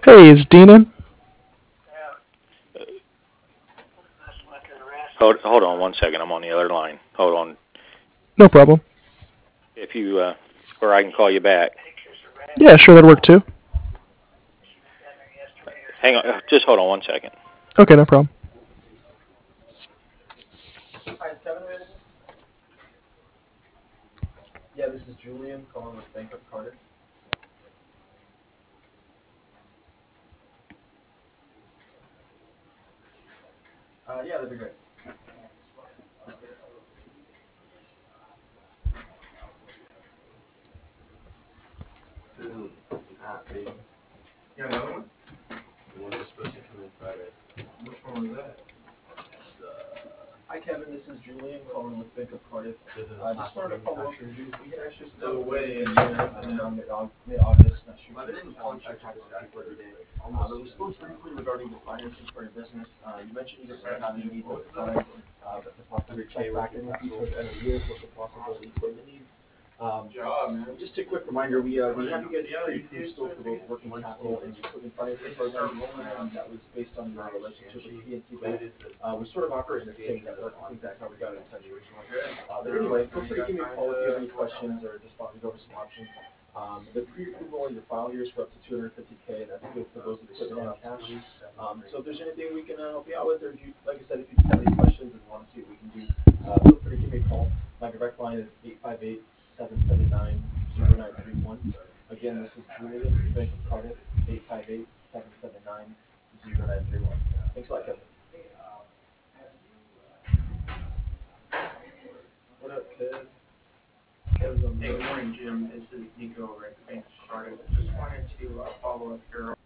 Hey, is Dean in? Hold on one second. I'm on the other line. Hold on. No problem. If you, or I can call you back. Yeah, sure, that'll work too. Hang on. Just hold on one second. Okay, no problem. Hi, is Kevin available? Yeah, this is Julian calling with Bank of Cardiff. Yeah, that'd be great. You got another one? The one that's supposed to come in Friday. Which one was that? Hi, Kevin. This is Julian calling with Bank of Cardiff. I just wanted to follow up. We had actually spoke away in mid-August. Not sure if you contact with people every day. But we spoke briefly regarding the financing for your business. You mentioned you didn't really have any needs at the time, but to possibly check back in with you towards the end of the year for some possible equipment needs. Just a quick reminder, we have you guys pre-approved still for both working capital and equipment financing programs. That was based on your relationship with PNC Bank. We sort of operate in the same network. I think that's how we got in touch originally. But anyway, feel free to give me a call if you have any questions or just want me to go over some options. The pre-approval in your file here is for up to 250K, and that's good for both equipment and cash. So if there's anything we can help you out with, or if you, like I said, if you just have any questions and want to see what we can do, feel free to give me a call. My direct line is 858-779-0931. Again, this is Julian, Bank of Cardiff, 858-779-0931. Thanks a lot, Kevin. What up, Kev? Kev's on the Hey, good morning, Jim. This is Nico over at the Bank of Cardiff. Just wanted to follow up here